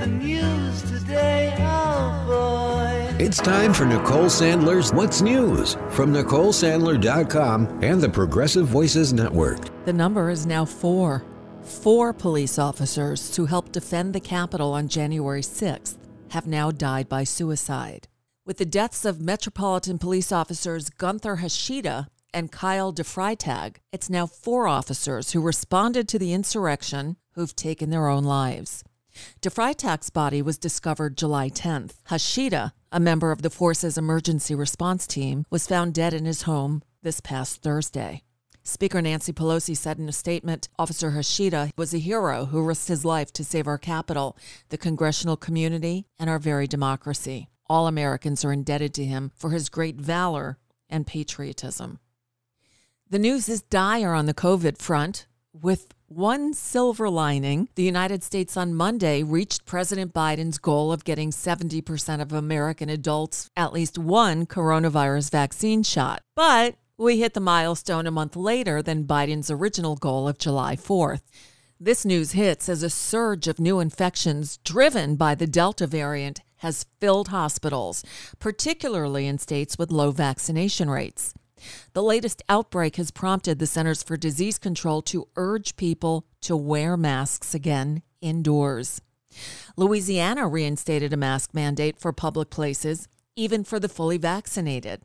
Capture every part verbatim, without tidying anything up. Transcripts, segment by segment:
the news today, oh boy. It's time for Nicole Sandler's What's News from Nicole Sandler dot com and the Progressive Voices Network. The number is now four. Four police officers who helped defend the Capitol on January sixth have now died by suicide. With the deaths of Metropolitan Police officers Gunther Hashida and Kyle DeFreitag, it's now four officers who responded to the insurrection who've taken their own lives. DeFreitag's body was discovered July tenth. Hashida, a member of the force's emergency response team, was found dead in his home this past Thursday. Speaker Nancy Pelosi said in a statement, Officer Hashida was a hero who risked his life to save our Capitol, the congressional community, and our very democracy. All Americans are indebted to him for his great valor and patriotism. The news is dire on the COVID front. With one silver lining, the United States on Monday reached President Biden's goal of getting seventy percent of American adults at least one coronavirus vaccine shot. But we hit the milestone a month later than Biden's original goal of July fourth. This news hits as a surge of new infections driven by the Delta variant has filled hospitals, particularly in states with low vaccination rates. The latest outbreak has prompted the Centers for Disease Control to urge people to wear masks again indoors. Louisiana reinstated a mask mandate for public places, even for the fully vaccinated.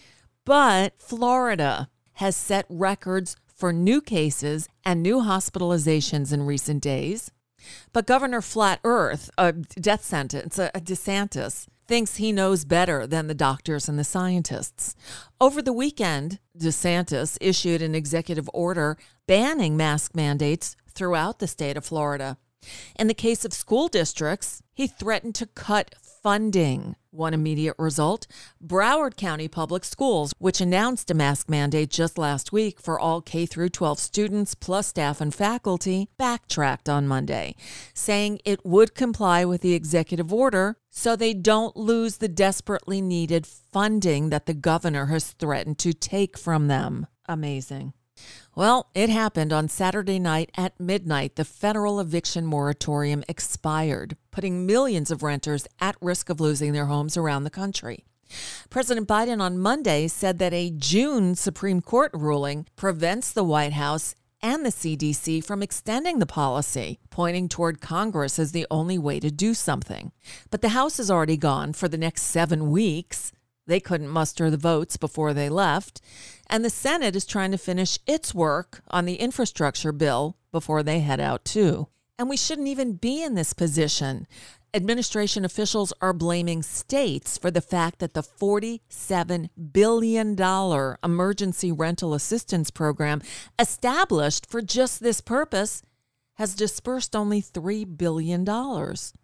But Florida has set records for new cases and new hospitalizations in recent days. But Governor Flat Earth, a death sentence, a DeSantis, thinks he knows better than the doctors and the scientists. Over the weekend, DeSantis issued an executive order banning mask mandates throughout the state of Florida. In the case of school districts, he threatened to cut funding. One immediate result, Broward County Public Schools, which announced a mask mandate just last week for all K through twelve students plus staff and faculty, backtracked on Monday, saying it would comply with the executive order so they don't lose the desperately needed funding that the governor has threatened to take from them. Amazing. Well, it happened on Saturday night at midnight. The federal eviction moratorium expired, putting millions of renters at risk of losing their homes around the country. President Biden on Monday said that a June Supreme Court ruling prevents the White House and the C D C from extending the policy, pointing toward Congress as the only way to do something. But the House is already gone for the next seven weeks. They couldn't muster the votes before they left, and the Senate is trying to finish its work on the infrastructure bill before they head out too. And we shouldn't even be in this position. Administration officials are blaming states for the fact that the forty-seven billion dollars emergency rental assistance program established for just this purpose has dispersed only three billion dollars.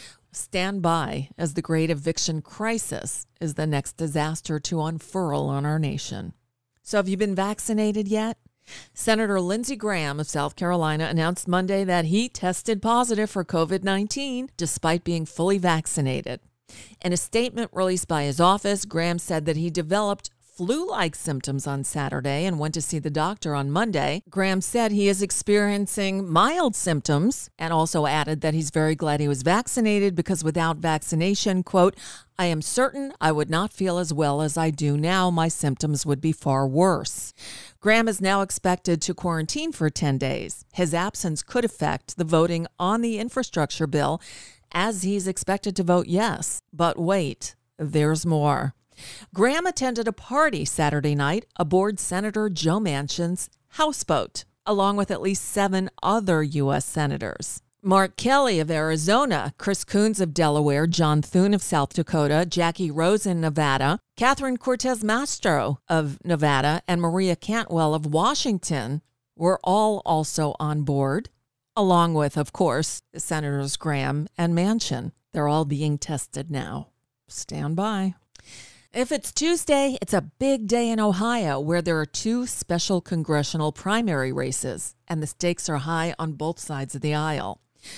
Stand by as the great eviction crisis is the next disaster to unfurl on our nation. So have you been vaccinated yet? Senator Lindsey Graham of South Carolina announced Monday that he tested positive for covid nineteen despite being fully vaccinated. In a statement released by his office, Graham said that he developed flu-like symptoms on Saturday and went to see the doctor on Monday. Graham said he is experiencing mild symptoms and also added that he's very glad he was vaccinated because without vaccination, quote, I am certain I would not feel as well as I do now. My symptoms would be far worse. Graham is now expected to quarantine for ten days. His absence could affect the voting on the infrastructure bill as he's expected to vote yes. But wait, there's more. Graham attended a party Saturday night aboard Senator Joe Manchin's houseboat, along with at least seven other U S senators. Mark Kelly of Arizona, Chris Coons of Delaware, John Thune of South Dakota, Jackie Rosen, Nevada, Catherine Cortez Masto of Nevada, and Maria Cantwell of Washington were all also on board, along with, of course, Senators Graham and Manchin. They're all being tested now. Stand by. If it's Tuesday, it's a big day in Ohio where there are two special congressional primary races, and the stakes are high on both sides of the aisle.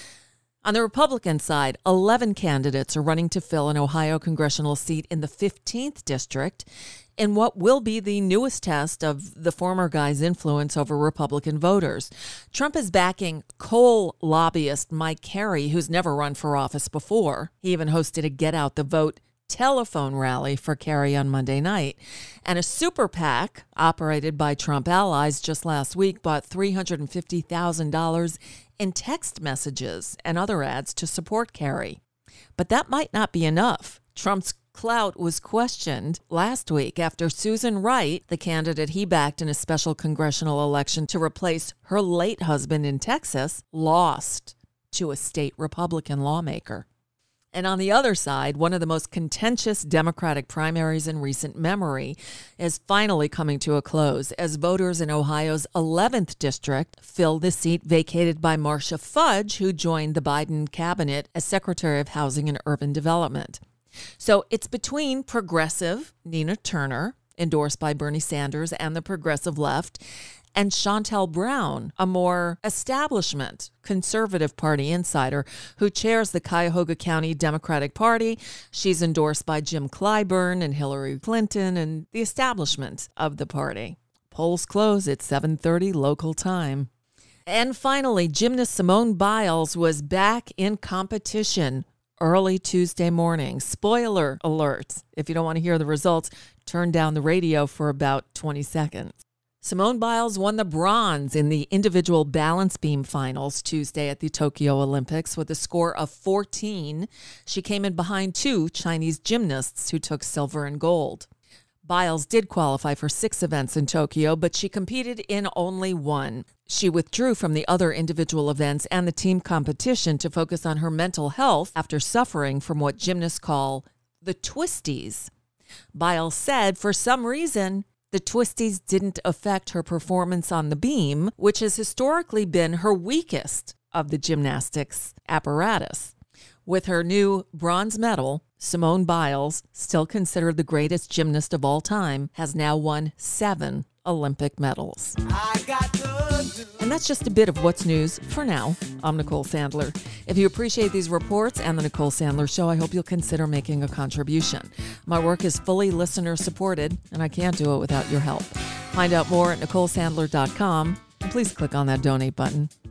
On the Republican side, eleven candidates are running to fill an Ohio congressional seat in the fifteenth district. in what will be the newest test of the former guy's influence over Republican voters. Trump is backing coal lobbyist Mike Carey, who's never run for office before. He even hosted a Get Out the Vote telephone rally for Carey on Monday night. And a super PAC, operated by Trump allies, just last week bought three hundred fifty thousand dollars in text messages and other ads to support Carey. But that might not be enough. Trump's clout was questioned last week after Susan Wright, the candidate he backed in a special congressional election to replace her late husband in Texas, lost to a state Republican lawmaker. And on the other side, one of the most contentious Democratic primaries in recent memory is finally coming to a close as voters in Ohio's eleventh district fill the seat vacated by Marcia Fudge, who joined the Biden cabinet as Secretary of Housing and Urban Development. So it's between progressive Nina Turner, endorsed by Bernie Sanders and the progressive left, and Shontel Brown, a more establishment conservative party insider who chairs the Cuyahoga County Democratic Party. She's endorsed by Jim Clyburn and Hillary Clinton and the establishment of the party. Polls close at seven thirty local time. And finally, gymnast Simone Biles was back in competition early Tuesday morning. Spoiler alert. If you don't want to hear the results, turn down the radio for about twenty seconds. Simone Biles won the bronze in the individual balance beam finals Tuesday at the Tokyo Olympics with a score of fourteen. She came in behind two Chinese gymnasts who took silver and gold. Biles did qualify for six events in Tokyo, but she competed in only one. She withdrew from the other individual events and the team competition to focus on her mental health after suffering from what gymnasts call the twisties. Biles said for some reason, the twisties didn't affect her performance on the beam, which has historically been her weakest of the gymnastics apparatus. With her new bronze medal, Simone Biles, still considered the greatest gymnast of all time, has now won seven Olympic medals. I got the And that's just a bit of what's news for now. I'm Nicole Sandler. If you appreciate these reports and the Nicole Sandler Show, I hope you'll consider making a contribution. My work is fully listener supported, and I can't do it without your help. Find out more at Nicole Sandler dot com, and please click on that donate button.